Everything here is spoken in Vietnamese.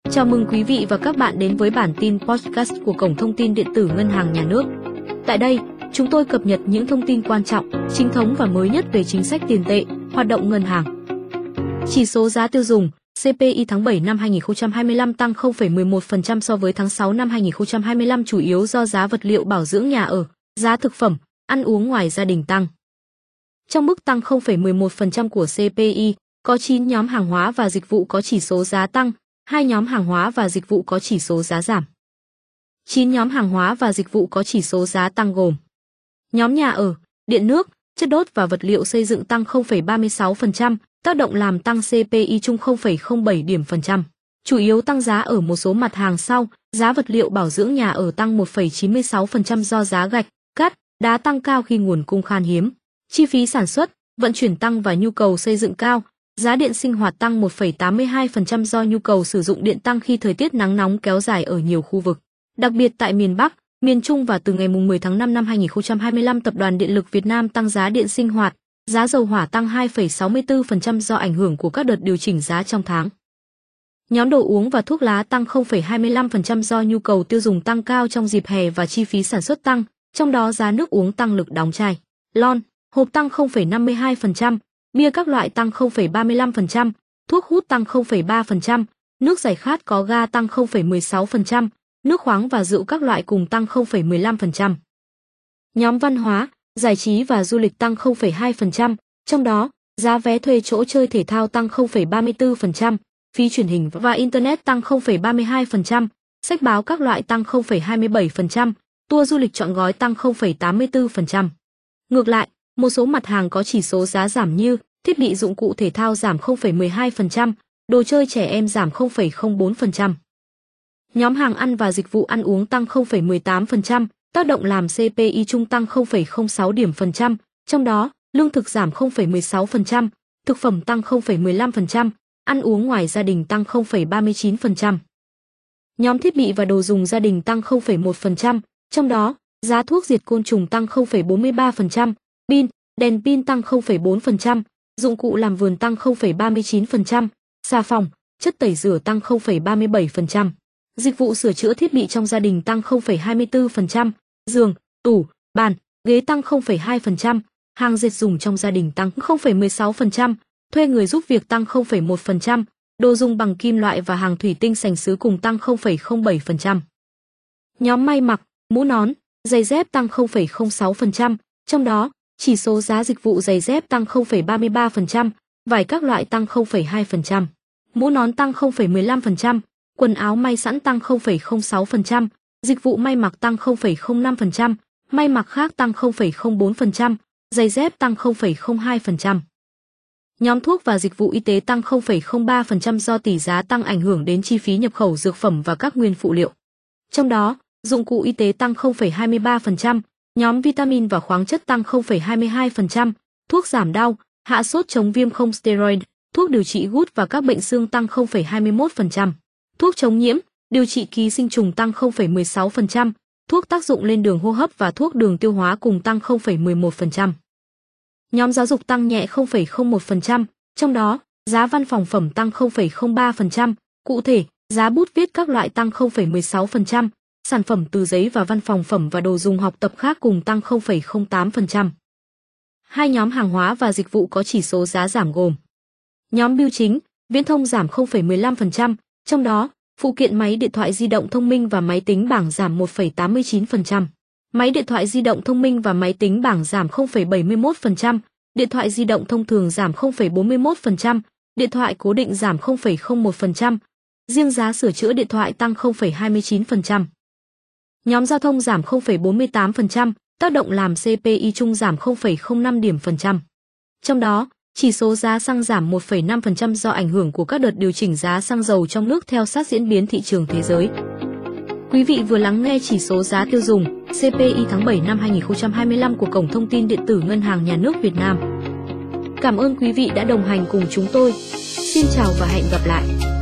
Chào mừng quý vị và các bạn đến với bản tin podcast của Cổng Thông tin Điện tử Ngân hàng Nhà nước. Tại đây, chúng tôi cập nhật những thông tin quan trọng, chính thống và mới nhất về chính sách tiền tệ, hoạt động ngân hàng. Chỉ số giá tiêu dùng CPI tháng 7 năm 2025 tăng 0,11% so với tháng 6 năm 2025 chủ yếu do giá vật liệu bảo dưỡng nhà ở, giá thực phẩm, ăn uống ngoài gia đình tăng. Trong mức tăng 0,11% của CPI, có 9 nhóm hàng hóa và dịch vụ có chỉ số giá tăng, 2 nhóm hàng hóa và dịch vụ có chỉ số giá giảm. 9 nhóm hàng hóa và dịch vụ có chỉ số giá tăng gồm: nhóm nhà ở, điện nước, chất đốt và vật liệu xây dựng tăng 0,36%, tác động làm tăng CPI chung 0,07 điểm phần trăm. Chủ yếu tăng giá ở một số mặt hàng sau: giá vật liệu bảo dưỡng nhà ở tăng 1,96% do giá gạch, cát, đá tăng cao khi nguồn cung khan hiếm. Chi phí sản xuất, vận chuyển tăng và nhu cầu xây dựng cao. Giá điện sinh hoạt tăng 1,82% do nhu cầu sử dụng điện tăng khi thời tiết nắng nóng kéo dài ở nhiều khu vực. Đặc biệt tại miền Bắc, miền Trung và từ ngày 10 tháng 5 năm 2025 Tập đoàn Điện lực Việt Nam tăng giá điện sinh hoạt, giá dầu hỏa tăng 2,64% do ảnh hưởng của các đợt điều chỉnh giá trong tháng. Nhóm đồ uống và thuốc lá tăng 0,25% do nhu cầu tiêu dùng tăng cao trong dịp hè và chi phí sản xuất tăng, trong đó giá nước uống tăng lực đóng chai, lon, hộp tăng 0,52%, bia các loại tăng 0,35%, thuốc hút tăng 0,3%, nước giải khát có ga tăng 0,16%, nước khoáng và rượu các loại cùng tăng 0,15%. Nhóm văn hóa, giải trí và du lịch tăng 0,2%, trong đó, giá vé thuê chỗ chơi thể thao tăng 0,34%, phí truyền hình và internet tăng 0,32%, sách báo các loại tăng 0,27%, tour du lịch trọn gói tăng 0,84%. Ngược lại, một số mặt hàng có chỉ số giá giảm như thiết bị dụng cụ thể thao giảm 0,12%, đồ chơi trẻ em giảm 0,04%. Nhóm hàng ăn và dịch vụ ăn uống tăng 0,18%, tác động làm CPI chung tăng 0,06 điểm phần trăm, trong đó, lương thực giảm 0,16%, thực phẩm tăng 0,15%, ăn uống ngoài gia đình tăng 0,39%. Nhóm thiết bị và đồ dùng gia đình tăng 0,1%, trong đó, giá thuốc diệt côn trùng tăng 0,43%, pin, đèn pin tăng 0,4%, dụng cụ làm vườn tăng 0,39%, xà phòng, chất tẩy rửa tăng 0,37%. Dịch vụ sửa chữa thiết bị trong gia đình tăng 0,24%, giường, tủ, bàn, ghế tăng 0,2%, hàng dệt dùng trong gia đình tăng 0,16%, thuê người giúp việc tăng 0,1%, đồ dùng bằng kim loại và hàng thủy tinh sành sứ cùng tăng 0,07%. Nhóm may mặc, mũ nón, giày dép tăng 0,06%, trong đó, chỉ số giá dịch vụ giày dép tăng 0,33%, vải các loại tăng 0,2%, mũ nón tăng 0,15%, quần áo may sẵn tăng 0,06%, dịch vụ may mặc tăng 0,05%, may mặc khác tăng 0,04%, giày dép tăng 0,02%. Nhóm thuốc và dịch vụ y tế tăng 0,03% do tỷ giá tăng ảnh hưởng đến chi phí nhập khẩu dược phẩm và các nguyên phụ liệu. Trong đó, dụng cụ y tế tăng 0,23%, nhóm vitamin và khoáng chất tăng 0,22%, thuốc giảm đau, hạ sốt chống viêm không steroid, thuốc điều trị gút và các bệnh xương tăng 0,21%, thuốc chống nhiễm, điều trị ký sinh trùng tăng 0,16%, thuốc tác dụng lên đường hô hấp và thuốc đường tiêu hóa cùng tăng 0,11%. Nhóm giáo dục tăng nhẹ 0,01%, trong đó, giá văn phòng phẩm tăng 0,03%, cụ thể, giá bút viết các loại tăng 0,16%, sản phẩm từ giấy và văn phòng phẩm và đồ dùng học tập khác cùng tăng 0,08%. Hai nhóm hàng hóa và dịch vụ có chỉ số giá giảm gồm: nhóm bưu chính, viễn thông giảm 0,15%, trong đó, phụ kiện máy điện thoại di động thông minh và máy tính bảng giảm 1,89%, máy điện thoại di động thông minh và máy tính bảng giảm 0,71%, điện thoại di động thông thường giảm 0,41%, điện thoại cố định giảm 0,01%, riêng giá sửa chữa điện thoại tăng 0,29%. Nhóm giao thông giảm 0,48%, tác động làm CPI chung giảm 0,05 điểm phần trăm. Trong đó, chỉ số giá xăng giảm 1,5% do ảnh hưởng của các đợt điều chỉnh giá xăng dầu trong nước theo sát diễn biến thị trường thế giới. Quý vị vừa lắng nghe chỉ số giá tiêu dùng CPI tháng 7 năm 2025 của Cổng Thông tin Điện tử Ngân hàng Nhà nước Việt Nam. Cảm ơn quý vị đã đồng hành cùng chúng tôi. Xin chào và hẹn gặp lại.